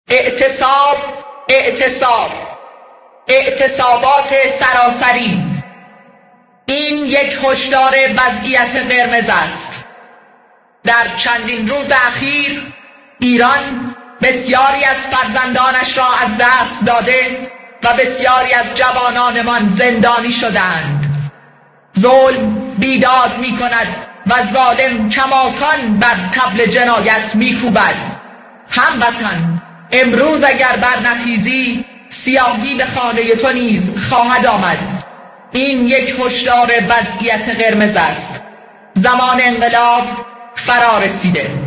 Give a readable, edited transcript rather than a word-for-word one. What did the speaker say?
اعتصاب، اعتصاب، اعتصابات سراسری. این یک هشدار وضعیت قرمز است. در چندین روز اخیر ایران بسیاری از فرزندانش را از دست داده و بسیاری از جوانانمان زندانی شدند. ظلم بیداد می کند و ظالم کماکان بر طبل جنایت می کوبد. هموطن، امروز اگر برنخیزی سیاهی به خانه تو نیز خواهد آمد. این یک هشدار وضعیت قرمز است. زمان انقلاب فرا رسیده.